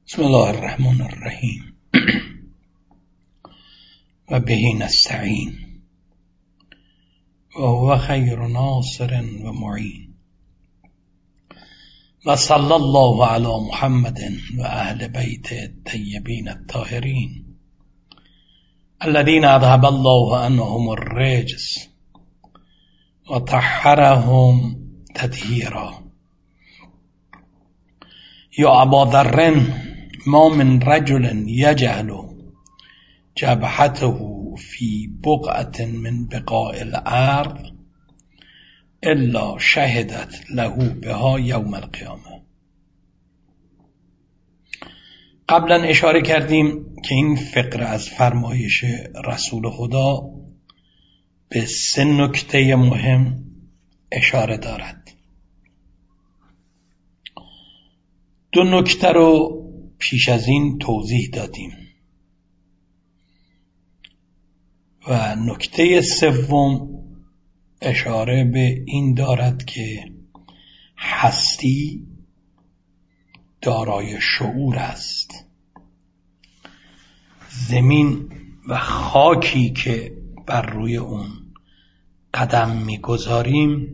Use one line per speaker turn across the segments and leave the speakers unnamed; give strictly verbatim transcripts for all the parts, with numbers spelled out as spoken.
بسم الله الرحمن الرحیم و به نستعین و هو خیر ناصر و معین و صلی الله علی محمد و اهل بیت الطیبین الطاهرین الذين اذهب الله عنهم الرجس و طهرهم تطهیرا. یا ابا ذر ما من رجل یجهل جبهته فی بقعة من بقاع الارض الا شهدت له بها یوم القیامه. قبلا اشاره کردیم که این فقره از فرمایش رسول خدا به سه نکته مهم اشاره دارد. دو نکته رو پیش از این توضیح دادیم و نکته سوم اشاره به این دارد که هستی دارای شعور است. زمین و خاکی که بر روی اون قدم میگذاریم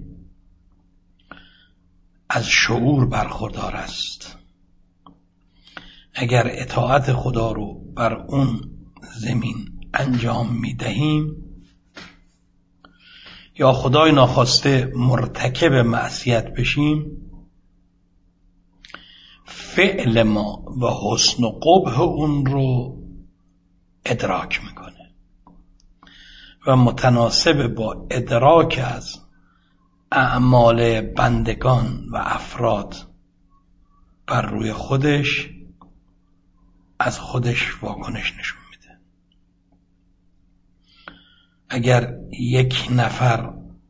از شعور برخوردار است. اگر اطاعت خدا رو بر اون زمین انجام میدهیم یا خدای ناخواسته مرتکب معصیت بشیم، فعل ما و حسن و قبح اون رو ادراک میکنه و متناسب با ادراک از اعمال بندگان و افراد بر روی خودش از خودش واکنش نشون میده. اگر یک نفر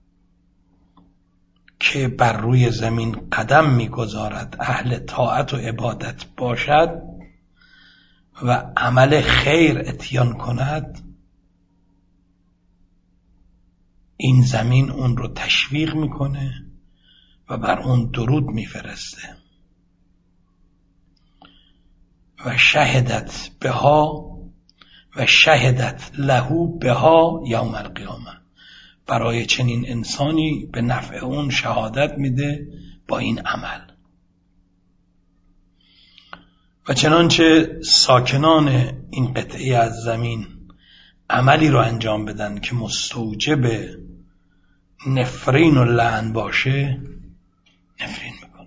که بر روی زمین قدم میگذارد اهل طاعت و عبادت باشد و عمل خیر اتیان کند، این زمین اون رو تشویق میکنه و بر اون درود میفرسته و شهدت بها و شهدت له بها یوم القیامه. برای چنین انسانی به نفع اون شهادت میده با این عمل. و چنانچه ساکنان این قطعه از زمین عملی رو انجام بدن که مستوجب نفرین و لعن باشه، نفرین میکنه.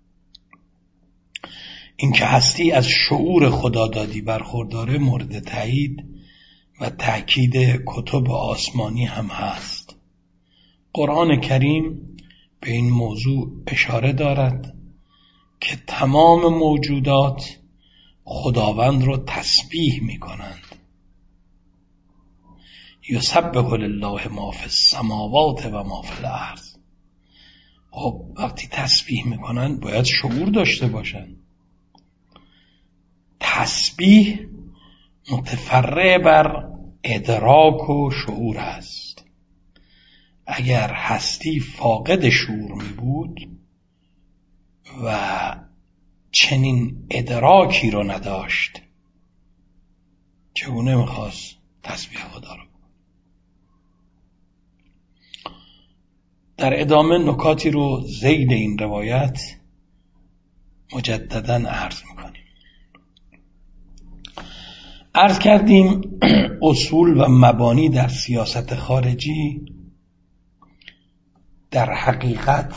این که هستی از شعور خدادادی برخورداره مورد تایید و تأکید کتب آسمانی هم هست. قرآن کریم به این موضوع اشاره دارد که تمام موجودات خداوند رو تسبیح می کنند. یسبح لله ما فی السماوات و ما فی الارض. خب وقتی تسبیح می کنند باید شعور داشته باشند. تسبیح متفرع بر ادراک و شعور است. اگر هستی فاقد شعور می بود و چنین ادراکی رو نداشت، چگونه میخواست تسبیح خدا رو؟ در ادامه نکاتی رو ذیل این روایت مجدداً عرض میکنیم. عرض کردیم اصول و مبانی در سیاست خارجی در حقیقت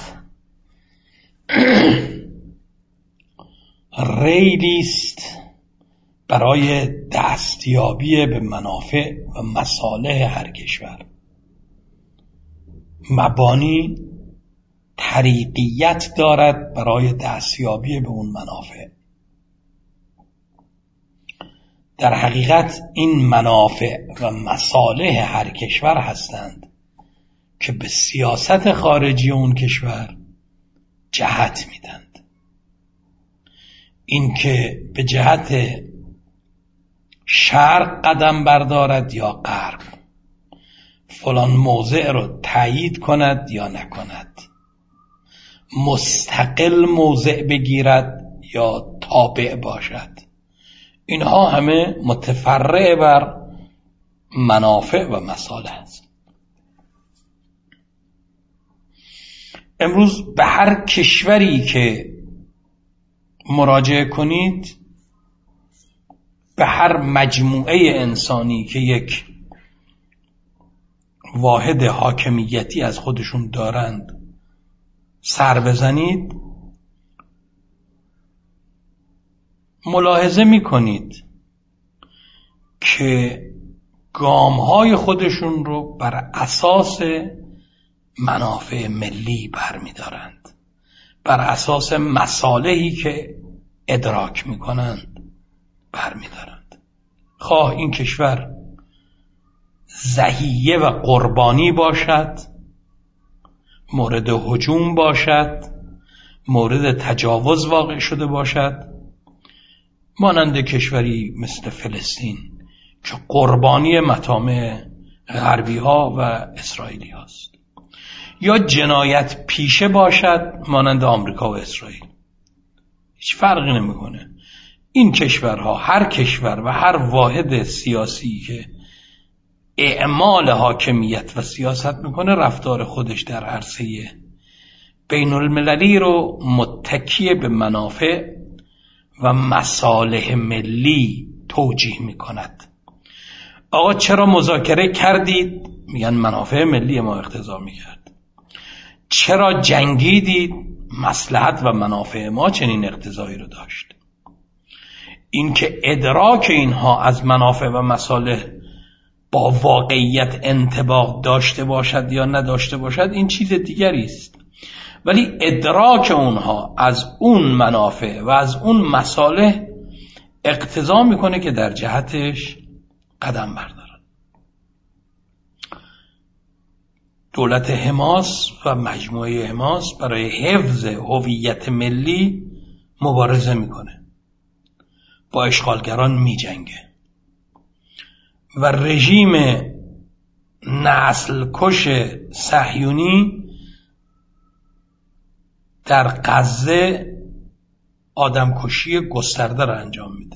ریلی است برای دستیابی به منافع و مصالح هر کشور. مبانی طریقیت دارد برای دستیابی به اون منافع. در حقیقت این منافع و مصالح هر کشور هستند که به سیاست خارجی اون کشور جهت میدند. این که به جهت شرق قدم بردارد یا غرب، فلان موضع رو تایید کند یا نکند، مستقل موضع بگیرد یا تابع باشد، اینها همه متفرع بر منافع و مصالح است. امروز به هر کشوری که مراجعه کنید، به هر مجموعه انسانی که یک واحد حاکمیتی از خودشون دارند سر بزنید، ملاحظه میکنید که گامهای خودشون رو بر اساس منافع ملی برمیدارند، بر اساس مصالحی که ادراک میکنند برمیدارند. خواه این کشور ضحیه و قربانی باشد، مورد هجوم باشد، مورد تجاوز واقع شده باشد، مانند کشوری مثل فلسطین که قربانی مطامع غربی ها و اسرائیلی هاست، یا جنایت پیشه باشد مانند آمریکا و اسرائیل، هیچ فرقی نمیکنه. این کشورها، هر کشور و هر واحد سیاسی که اعمال حاکمیت و سیاست میکنه، رفتار خودش در عرصه بین المللی رو متکی به منافع و مصالح ملی توجیه میکند. آقا چرا مذاکره کردید؟ میگن منافع ملی ما اقتضا میکرد. چرا جنگیدید؟ مصلحت و منافع ما چنین اقتضایی رو داشت. این که ادراک اینها از منافع و مصالح با واقعیت انطباق داشته باشد یا نداشته باشد این چیز دیگری است، ولی ادراک اونها از اون منافع و از اون مصالح اقتضا میکنه که در جهتش قدم بردارن. دولت حماس و مجموعه حماس برای حفظ هویت ملی مبارزه میکنه، با اشغالگران میجنگه و رژیم نسل کش صهیونی در غزه آدمکشی گسترده را انجام میده،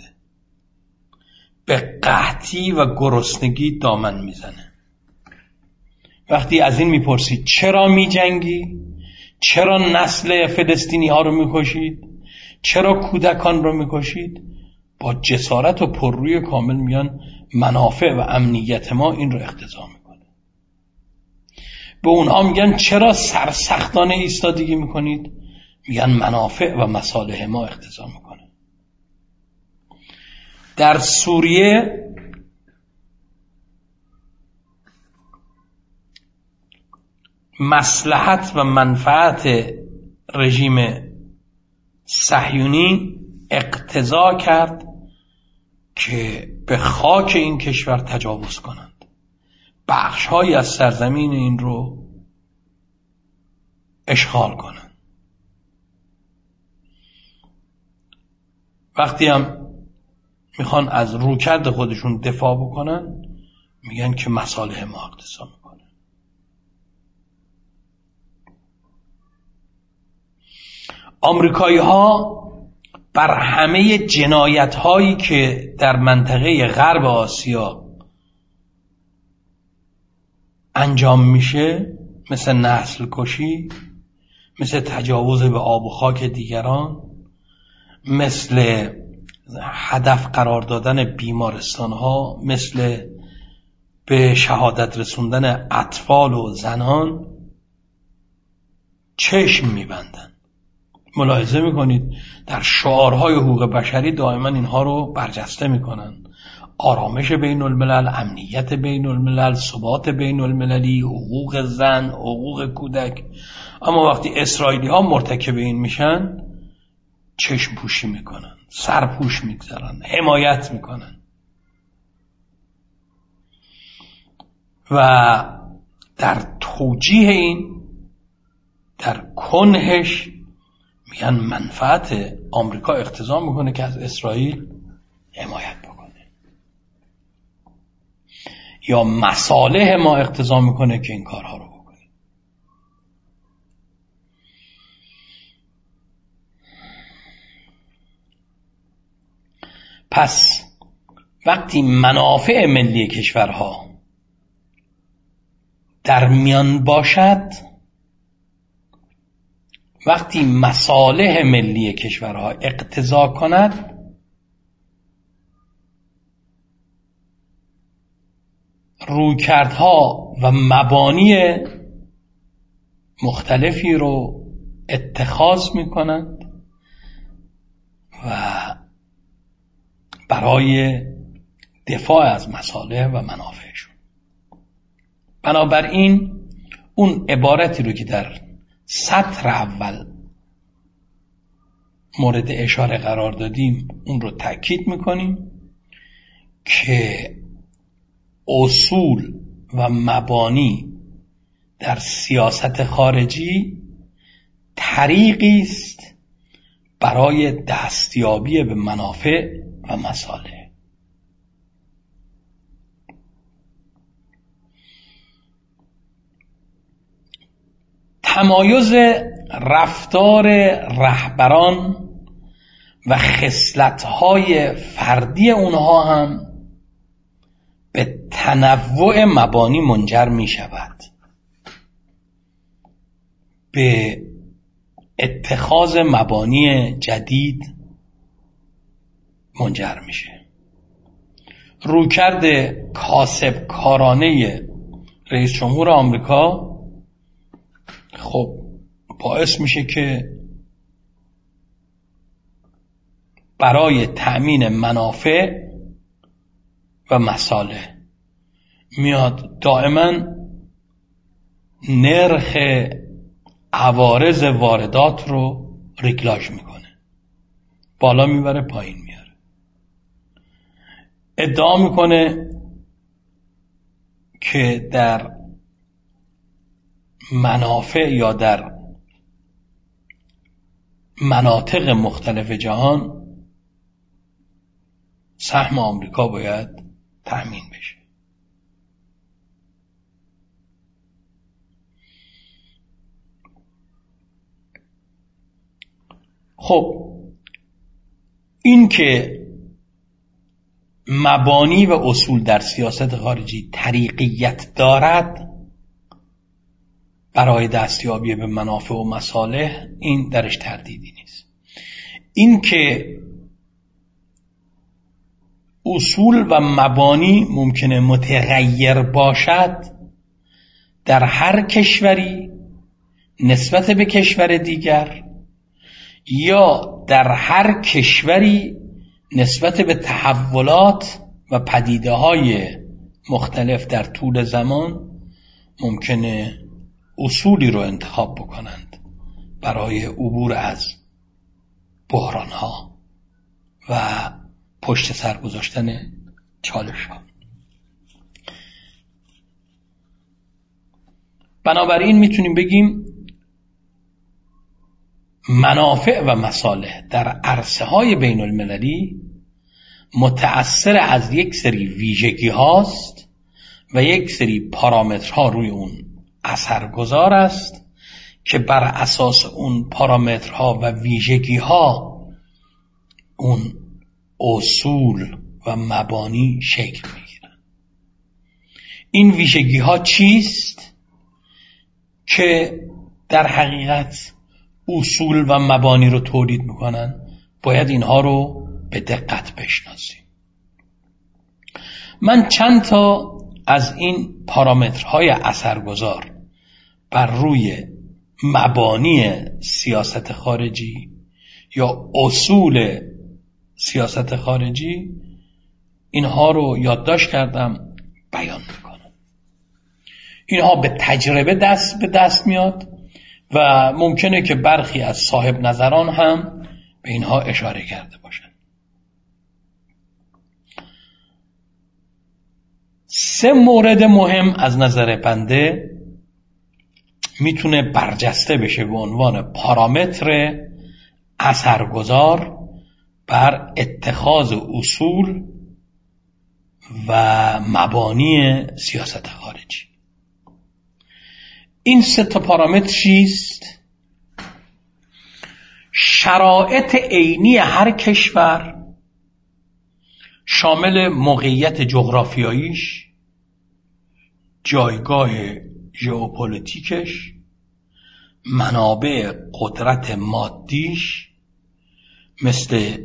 به قحطی و گرسنگی دامن میزنه. وقتی از این میپرسید چرا میجنگی؟ چرا نسل فلسطینی ها رو میکشید؟ چرا کودکان رو میکشید؟ با جسارت و پرروی کامل میان منافع و امنیت ما این رو اقتضا میکنه. به اونها میگن چرا سرسختانه ایستادگی میکنید؟ میگن منافع و مصالح ما اقتضا میکنه. در سوریه مصلحت و منفعت رژیم صهیونی اقتضا کرد که به خاک این کشور تجاوز کنند، بخش‌هایی از سرزمین این رو اشغال کنند. وقتی هم میخوان از رویکرد خودشون دفاع بکنن میگن که مصالح ما اقتضا میکنه. آمریکایی ها بر همه جنایت هایی که در منطقه غرب آسیا انجام میشه، مثل نسل کشی، مثل تجاوز به آب و خاک دیگران، مثل هدف قرار دادن بیمارستان ها، مثل به شهادت رسوندن اطفال و زنان، چشم میبندن. ملاحظه میکنید در شعارهای حقوق بشری دائما اینها رو برجسته میکنن: آرامش بین الملل، امنیت بین الملل، ثبات بین المللی، حقوق زن، حقوق کودک. اما وقتی اسرائیلی ها مرتکب این میشن چشم پوشی میکنن، سرپوش میگذارن، حمایت میکنن و در توجیه این، در کنهش میگن منفعت آمریکا اقتضا میکنه که از اسرائیل حمایت بکنه، یا مصالح ما اقتضا میکنه که این کارها رو بکنه. پس وقتی منافع ملی کشورها در میان باشد، وقتی مصالح ملی کشورها اقتضا کند، رویکردها و مبانی مختلفی رو اتخاذ می کنند و برای دفاع از مصالح و منافعشون. بنابراین اون عبارتی رو که در سطر اول مورد اشاره قرار دادیم اون رو تأکید میکنیم که اصول و مبانی در سیاست خارجی طریقی است برای دستیابی به منافع و مصالح. تمایز رفتار رهبران و خصلت‌های فردی اونها هم به تنوع مبانی منجر می شود، به اتخاذ مبانی جدید منجر میشه. رویکرد کاسب کارانه رئیس جمهور آمریکا خب باعث میشه که برای تأمین منافع و مصالح میاد دائما نرخ عوارض واردات رو ریگلاژ میکنه، بالا میبره پایین میاره. ادعا میکنه که در منافع یا در مناطق مختلف جهان سهم آمریکا باید تأمین بشه. خب این که مبانی و اصول در سیاست خارجی طریقیت دارد برای دستیابی به منافع و مصالح، این درش تردیدی نیست. این که اصول و مبانی ممکنه متغیر باشد در هر کشوری نسبت به کشور دیگر، یا در هر کشوری نسبت به تحولات و پدیده‌های مختلف در طول زمان، ممکنه اصولی رو انتخاب بکنند برای عبور از بحران‌ها و پشت سر گذاشتن چالش‌ها. بنابراین میتونیم بگیم منافع و مصالح در عرصه‌های بین المللی متأثر از یک سری ویژگی هاست و یک سری پارامترها روی اون اثرگذار است که بر اساس اون پارامترها و ویژگی ها اون اصول و مبانی شکل میگیرن. این ویژگی ها چیست که در حقیقت اصول و مبانی رو تولید میکنن؟ باید اینها رو به دقت بشناسیم. من چند تا از این پارامترهای اثرگذار بر روی مبانی سیاست خارجی یا اصول سیاست خارجی، اینها رو یادداشت کردم، بیان میکنم. اینها به تجربه دست به دست میاد و ممکنه که برخی از صاحب نظران هم به اینها اشاره کرده باشند. سه مورد مهم از نظر بنده میتونه برجسته بشه به عنوان پارامتر اثرگذار بر اتخاذ اصول و مبانی سیاست خارجی. این سه تا پارامتر چیست؟ شرایط عینی هر کشور شامل موقعیت جغرافیاییش، جایگاه ژئوپلیتیکش، منابع قدرت مادیش مثل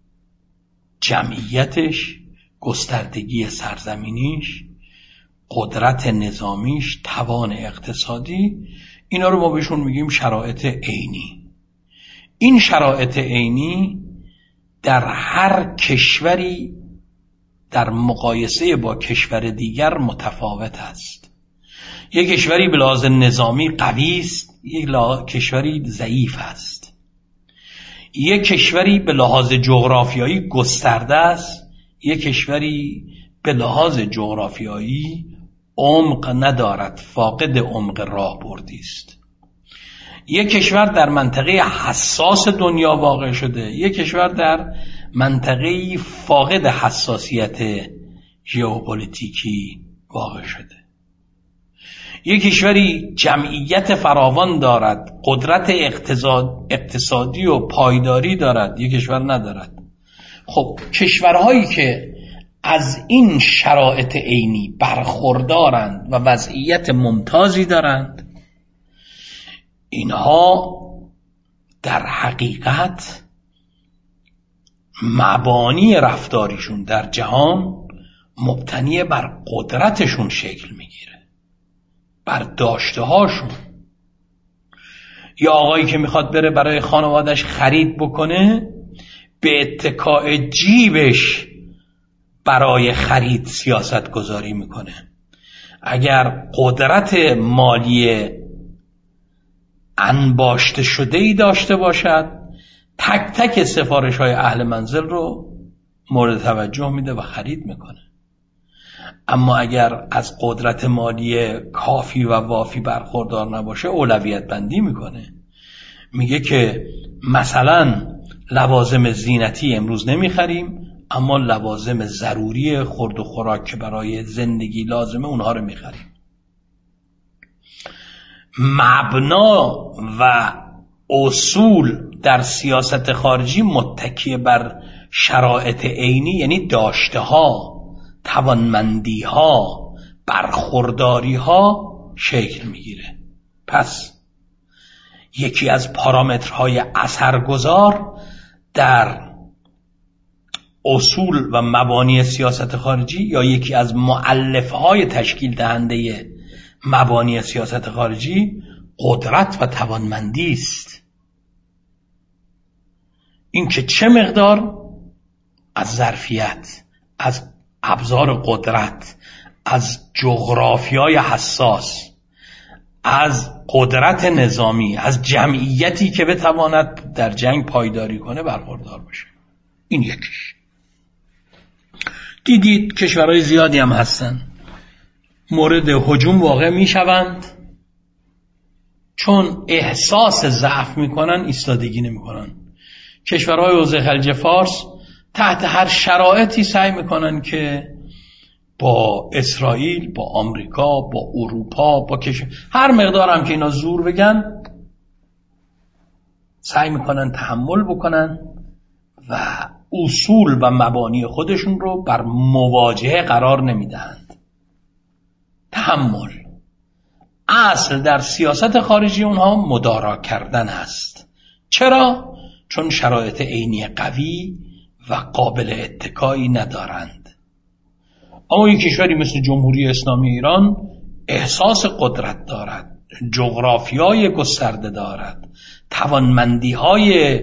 جمعیتش، گستردگی سرزمینیش، قدرت نظامیش، توان اقتصادی، اینا رو ما بهشون میگیم شرایط عینی. این شرایط عینی در هر کشوری در مقایسه با کشور دیگر متفاوت است. یک کشوری به لحاظ نظامی قوی است، یک کشوری ضعیف است. یک کشوری به لحاظ جغرافیایی گسترده است، یک کشوری به لحاظ جغرافیایی عمق ندارد، فاقد عمق راهبردی است. یک کشور در منطقه حساس دنیا واقع شده، یک کشور در منطقه فاقد حساسیت ژئوپلیتیکی واقع شده. یک کشوری جمعیت فراوان دارد، قدرت اقتصادی و پایداری دارد، یک کشور ندارد. خب کشورهایی که از این شرایط عینی برخوردارند و وضعیت ممتازی دارند، اینها در حقیقت مبانی رفتاریشون در جهان مبتنی بر قدرتشون شکل میگیره، بر داشته هاشون. یا آقایی که میخواد بره برای خانوادش خرید بکنه، به اتکاء جیبش برای خرید سیاست گذاری میکنه. اگر قدرت مالی انباشته شده ای داشته باشد، تک تک سفارش های اهل منزل رو مورد توجه میده و خرید میکنه. اما اگر از قدرت مالی کافی و وافی برخوردار نباشه، اولویت بندی میکنه. میگه که مثلا لوازم زینتی امروز نمیخریم، اما لوازم ضروری خورد و خوراک که برای زندگی لازمه اونها رو میخریم. مبنا و اصول در سیاست خارجی متکی بر شرایط عینی، یعنی داشته ها، توانمندی ها، برخورداری ها شکل میگیره. پس یکی از پارامترهای اثرگذار در اصول و مبانی سیاست خارجی، یا یکی از مؤلفه‌های تشکیل دهنده مبانی سیاست خارجی، قدرت و توانمندی است. این که چه مقدار از ظرفیت، از ابزار قدرت، از جغرافیای حساس، از قدرت نظامی، از جمعیتی که بتواند در جنگ پایداری کنه برخوردار باشه. این یکیش. دیدید کشورهای زیادی هم هستن مورد هجوم واقع می شوند، چون احساس ضعف می کنن ایستادگی نمی کنن. کشورهای حوزه خلیج فارس تحت هر شرایطی سعی می کنن که با اسرائیل، با آمریکا، با اروپا، با کشور هر مقدار هم که اینا زور بگن سعی می کنن تحمل بکنن و اصول و مبانی خودشون رو بر مواجهه قرار نمی دهند. تحمل اصل در سیاست خارجی اونها مدارا کردن است. چرا؟ چون شرایط عینی قوی و قابل اتکایی ندارند. اما یک کشوری مثل جمهوری اسلامی ایران احساس قدرت دارد، جغرافیای گسترده دارد، توانمندی‌های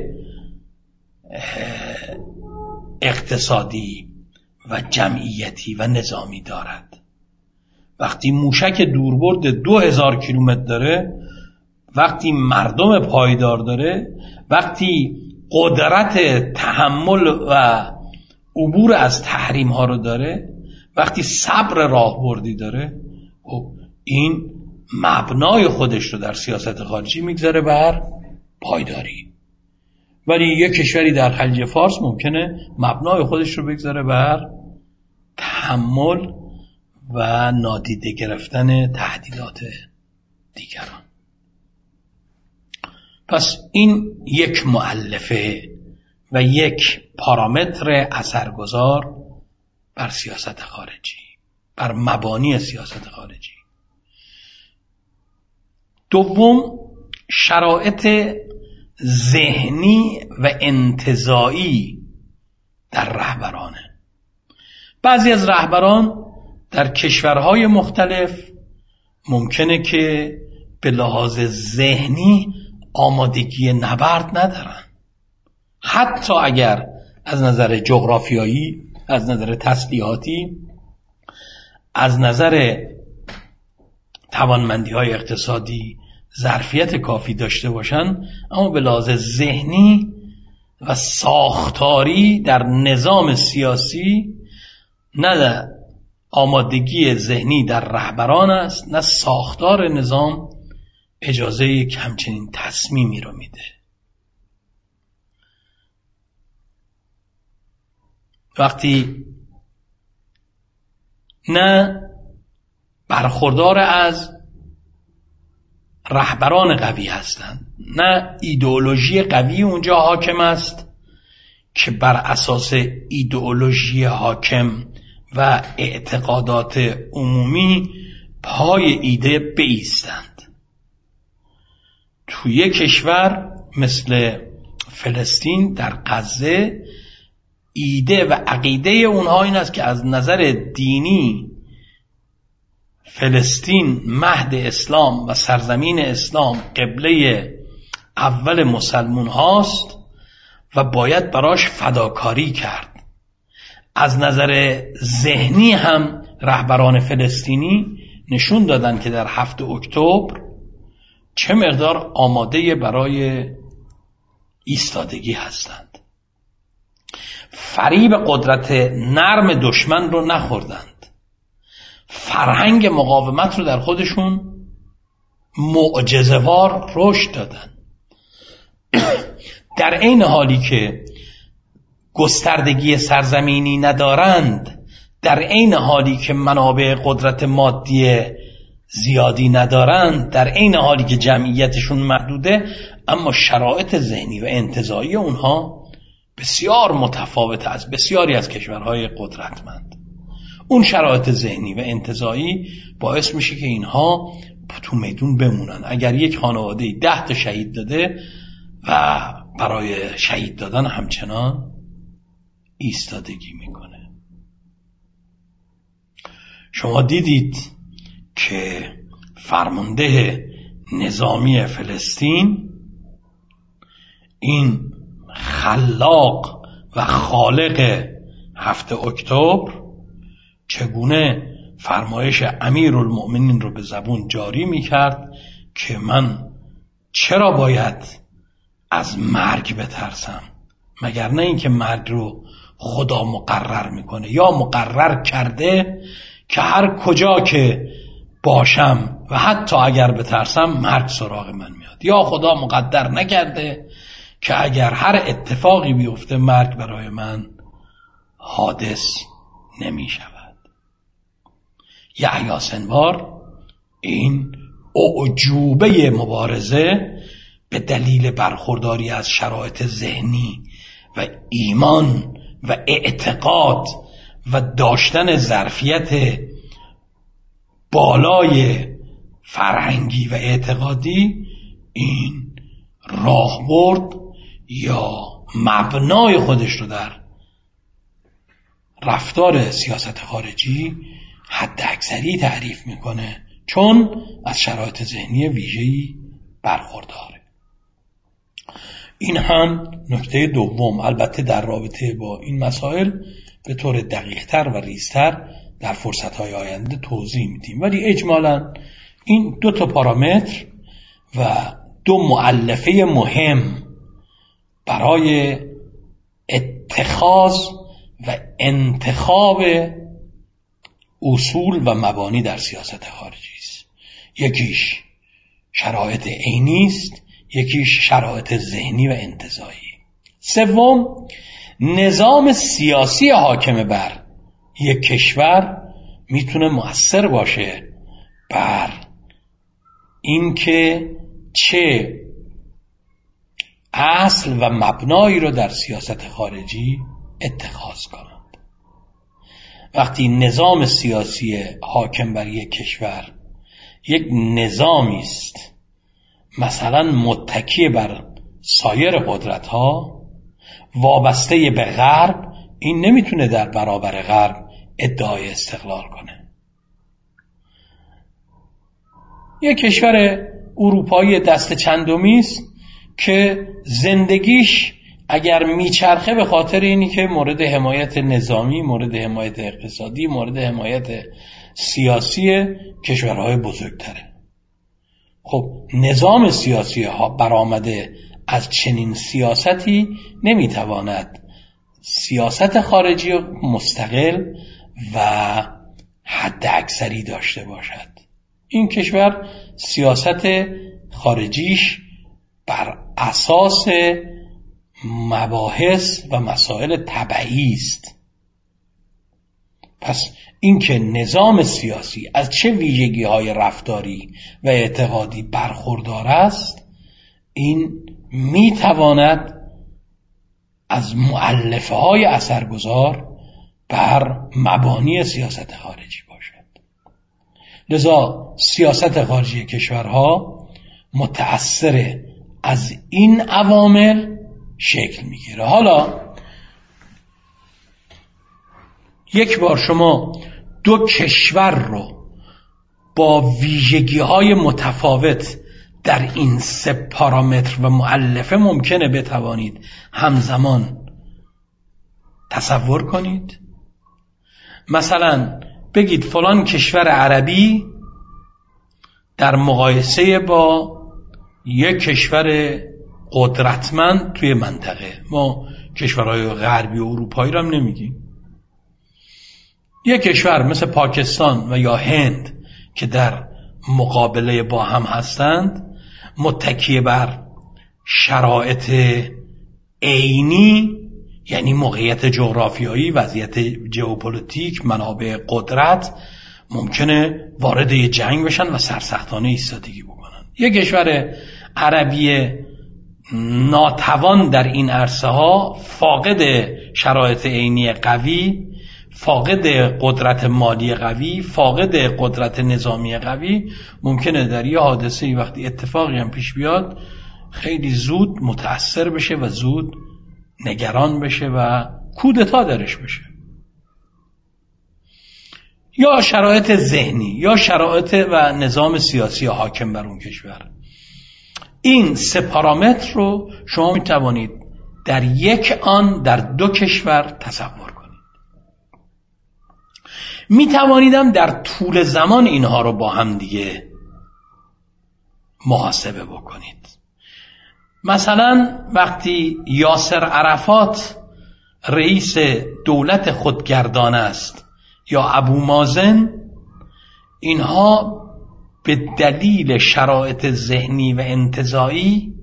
اقتصادی و جمعیتی و نظامی دارد. وقتی موشک دوربرد دو هزار کیلومتر داره، وقتی مردم پایدار داره، وقتی قدرت تحمل و عبور از تحریم ها رو داره، وقتی صبر راهبردی داره، خب این مبنای خودش رو در سیاست خارجی میگذاره بر پایداری. ولی یک کشوری در خلیج فارس ممکنه مبنای خودش رو بگذاره بر تحمل و نادیده گرفتن تهدیدات دیگران. پس این یک مؤلفه و یک پارامتر اثرگذار بر سیاست خارجی، بر مبانی سیاست خارجی. دوم، شرایط ذهنی و انتزاعی در رهبرانه. بعضی از رهبران در کشورهای مختلف ممکنه که به لحاظ ذهنی آمادگی نبرد ندارن، حتی اگر از نظر جغرافیایی، از نظر تسلیحاتی، از نظر توانمندی های اقتصادی ظرفیت کافی داشته باشن، اما به لحاظ ذهنی و ساختاری در نظام سیاسی نه آمادگی ذهنی در رهبران است، نه ساختار نظام اجازه یک همچنین تصمیمی رو میده. وقتی نه برخوردار از رهبران قوی هستند، نه ایدئولوژی قوی اونجا حاکم است که بر اساس ایدئولوژی حاکم و اعتقادات عمومی پای ایده بایستند. توی کشور مثل فلسطین در غزه ایده و عقیده اونها این است که از نظر دینی فلسطین مهد اسلام و سرزمین اسلام، قبله اول مسلمون هاست و باید براش فداکاری کرد. از نظر ذهنی هم رهبران فلسطینی نشون دادن که در هفتم اکتبر چه مقدار آماده برای ایستادگی هستند. فریب قدرت نرم دشمن رو نخوردند، فرهنگ مقاومت رو در خودشون معجزه‌وار رشد دادن. در این حالی که گستردگی سرزمینی ندارند، در این حالی که منابع قدرت مادی زیادی ندارند، در این حالی که جمعیتشون محدوده، اما شرایط ذهنی و انتزاعی اونها بسیار متفاوت از بسیاری از کشورهای قدرتمند. اون شرایط ذهنی و انتزاعی باعث میشه که اینها تو میدون بمونن. اگر یک خانواده ده تا شهید داده و برای شهید دادن همچنان ایستادگی میکنه. شما دیدید که فرمانده نظامی فلسطین، این خلاق و خالق هفتم اکتبر، چگونه فرمایش امیرالمؤمنین رو به زبون جاری میکرد که من چرا باید از مرگ بترسم، مگر نه اینکه مرگ رو خدا مقرر میکنه یا مقرر کرده که هر کجا که باشم و حتی اگر بترسم مرگ سراغ من میاد، یا خدا مقدر نکرده که اگر هر اتفاقی بیفته مرگ برای من حادث نمی شود. یحیی سنوار این اعجوبه مبارزه به دلیل برخورداری از شرایط ذهنی و ایمان و اعتقاد و داشتن ظرفیت بالای فرهنگی و اعتقادی، این راهبرد یا مبنای خودش رو در رفتار سیاست خارجی حد اکثری تعریف میکنه، چون از شرایط ذهنی ویژه‌ای برخورداره. این هم نکته دوم. البته در رابطه با این مسائل به طور دقیق‌تر و ریزتر در فرصت‌های آینده توضیح میدیم، ولی اجمالاً این دو تا پارامتر و دو مؤلفه مهم برای اتخاذ و انتخاب اصول و مبانی در سیاست خارجی است. یکیش شرایط عینی است، یکیش شرایط ذهنی و انتزاعی. سوم، نظام سیاسی حاکم بر یک کشور میتونه مؤثر باشه بر اینکه چه اصل و مبنایی رو در سیاست خارجی اتخاذ کنند. وقتی نظام سیاسی حاکم بر یک کشور یک نظامی است مثلا متکی بر سایر قدرت‌ها، وابسته به غرب، این نمیتونه در برابر غرب ادعای استقلال کنه. یک کشور اروپایی دست چندمی است که زندگیش اگر میچرخه به خاطر اینی که مورد حمایت نظامی، مورد حمایت اقتصادی، مورد حمایت سیاسی کشورهای بزرگتره. خب نظام سیاسی ها برآمده از چنین سیاستی نمیتواند سیاست خارجی مستقل و حد اکثری داشته باشد. این کشور سیاست خارجیش بر اساس مباحث و مسائل تبعی است. پس اینکه نظام سیاسی از چه ویژگی‌های رفتاری و اعتقادی برخوردار است، این میتواند از مؤلفه‌های اثرگذار بر مبانی سیاست خارجی باشد. لذا سیاست خارجی کشورها متأثر از این عوامل شکل میگیره. حالا یک بار شما دو کشور رو با ویژگی‌های متفاوت در این سه پارامتر و مؤلفه ممکنه بتوانید همزمان تصور کنید. مثلا بگید فلان کشور عربی در مقایسه با یک کشور قدرتمند توی منطقه، ما کشورهای غربی و اروپایی رو هم نمیگیم، یک کشور مثل پاکستان و یا هند که در مقابله با هم هستند، متکی بر شرایط عینی، یعنی موقعیت جغرافیایی، وضعیت ژئوپلیتیک، منابع قدرت، ممکنه وارد یه جنگ بشن و سرسختانه ایستادگی بکنن. یک کشور عربی ناتوان در این عرصه ها، فاقد شرایط عینی قوی، فاقد قدرت مالی قوی، فاقد قدرت نظامی قوی، ممکنه در یه حادثه‌ای وقتی اتفاقی هم پیش بیاد خیلی زود متأثر بشه و زود نگران بشه و کودتا درش بشه. یا شرایط ذهنی یا شرایط و نظام سیاسی حاکم بر اون کشور. این سه پارامتر رو شما می توانید در یک آن در دو کشور تصور کنید. می توانیدم در طول زمان اینها رو با هم دیگه محاسبه بکنید. مثلا وقتی یاسر عرفات رئیس دولت خودگردان است یا ابو مازن، اینها به دلیل شرایط ذهنی و انتزاعی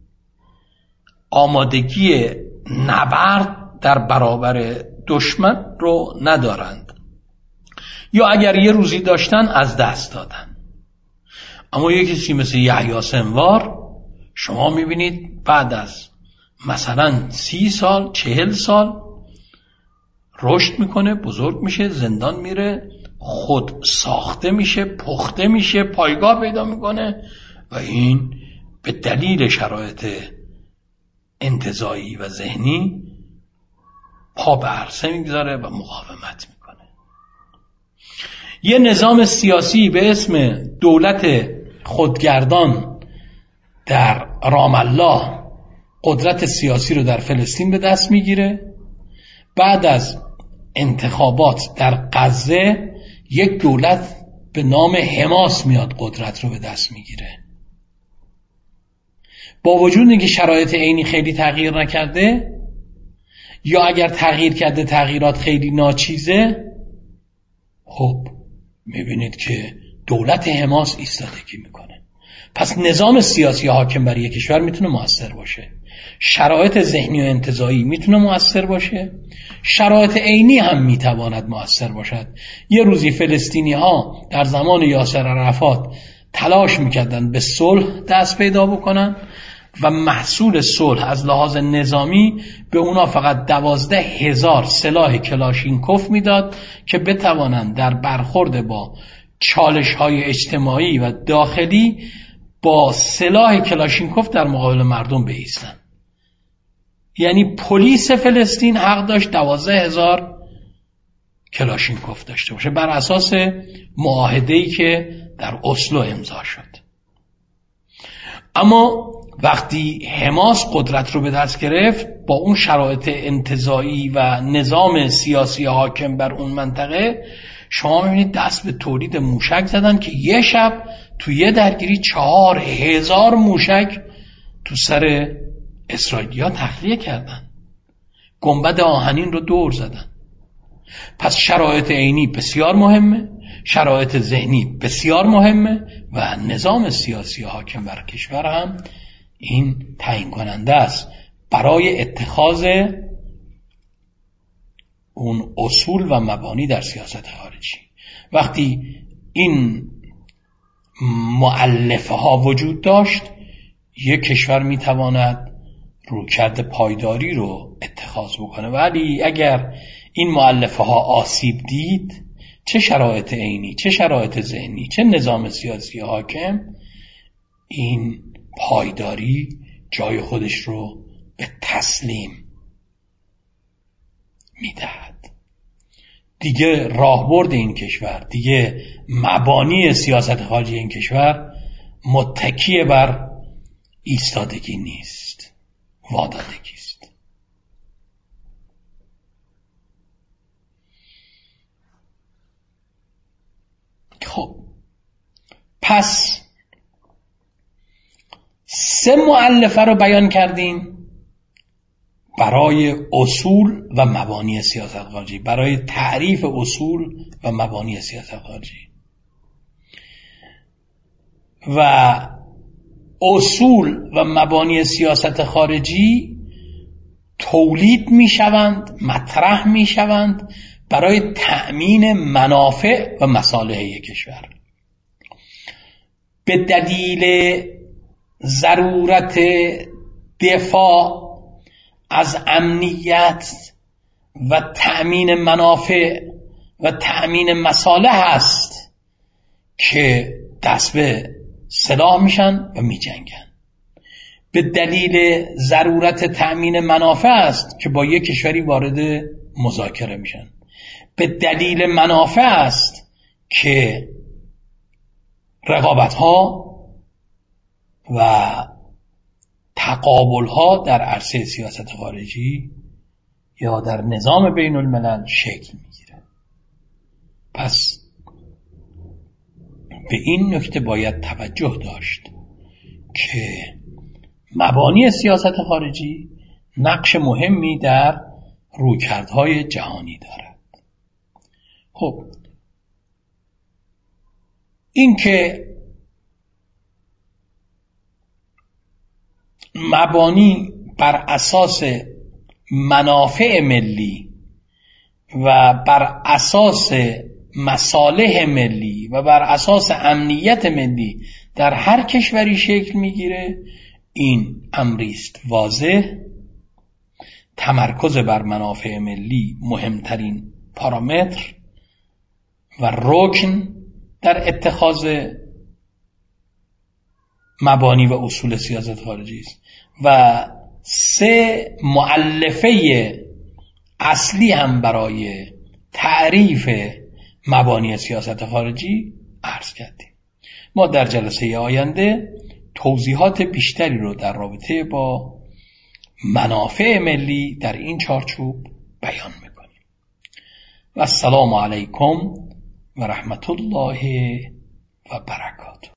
آمادگی نبرد در برابر دشمن رو ندارند، یا اگر یه روزی داشتن از دست دادن. اما یه کسی مثل یحیی سنوار شما میبینید بعد از مثلا سی سال چهل سال رشد میکنه، بزرگ میشه، زندان میره، خود ساخته میشه، پخته میشه، پایگاه پیدا میکنه و این به دلیل شرایط انتزاعی و ذهنی پا به عرصه میگذاره و مقاومت میکنه. یه نظام سیاسی به اسم دولت خودگردان در رام الله قدرت سیاسی رو در فلسطین به دست میگیره. بعد از انتخابات در غزه یک دولت به نام حماس میاد قدرت رو به دست میگیره. با وجود اینکه شرایط عینی خیلی تغییر نکرده، یا اگر تغییر کرده تغییرات خیلی ناچیزه، خب میبینید که دولت حماس ایستادگی میکنه. پس نظام سیاسی حاکم بر یک کشور میتونه مؤثر باشه، شرایط ذهنی و انتزاعی میتونه مؤثر باشه، شرایط عینی هم میتواند مؤثر باشد. یه روزی فلسطینی ها در زمان یاسر عرفات تلاش میکردن به صلح دست پیدا بکنن و محصول صلح از لحاظ نظامی به اونا فقط دوازده هزار سلاح کلاشینکوف میداد که بتوانند در برخورد با چالش های اجتماعی و داخلی با سلاح کلاشینکوف در مقابل مردم بایستن. یعنی پلیس فلسطین حق داشت دوازده هزار کلاشینکوف داشته باشه بر اساس معاهده‌ای که در اسلو امضا شد. اما وقتی حماس قدرت رو به دست گرفت با اون شرایط انتزاعی و نظام سیاسی حاکم بر اون منطقه، شما می‌بینید دست به تولید موشک زدن که یه شب تو یه درگیری چهار هزار موشک تو سر اسرائیلیا تخلیه کردن، گنبد آهنین رو دور زدن. پس شرایط عینی بسیار مهمه، شرایط ذهنی بسیار مهمه و نظام سیاسی حاکم بر کشور هم این تعیین کننده است برای اتخاذ اون اصول و مبانی در سیاست خارجی. وقتی این مؤلفه ها وجود داشت، یک کشور میتواند رویکرد پایداری رو اتخاذ بکنه. ولی اگر این مؤلفه ها آسیب دید، چه شرایط عینی، چه شرایط ذهنی، چه نظام سیاسی حاکم، این پایداری جای خودش رو به تسلیم میدهد. دیگه راهبرد این کشور، دیگه مبانی سیاست خارجی این کشور متکی بر ایستادگی نیست، وادادگی است. خب پس سه مؤلفه رو بیان کردیم برای اصول و مبانی سیاست خارجی، برای تعریف اصول و مبانی سیاست خارجی. و اصول و مبانی سیاست خارجی تولید می شوند، مطرح می شوند برای تأمین منافع و مصالح یک کشور. به دلیل ضرورت دفاع از امنیت و تأمین منافع و تأمین مصالح است که دست به سلاح میشن و میجنگن. به دلیل ضرورت تأمین منافع است که با یک کشوری وارد مذاکره میشن. به دلیل منافع است که رقابت‌ها و تقابل‌ها در عرصه سیاست خارجی یا در نظام بین الملل شکل میگیره. پس به این نکته باید توجه داشت که مبانی سیاست خارجی نقش مهمی در رویکردهای جهانی دارد. خب این که مبانی بر اساس منافع ملی و بر اساس مصالح ملی و بر اساس امنیت ملی در هر کشوری شکل میگیره، این امری است واضح. تمرکز بر منافع ملی مهمترین پارامتر و رکن در اتخاذ مبانی و اصول سیاست خارجی است. و سه مؤلفه اصلی هم برای تعریف مبانی سیاست خارجی عرض کردیم. ما در جلسه آینده توضیحات بیشتری رو در رابطه با منافع ملی در این چارچوب بیان میکنیم. و السلام علیکم و رحمت الله و برکاته.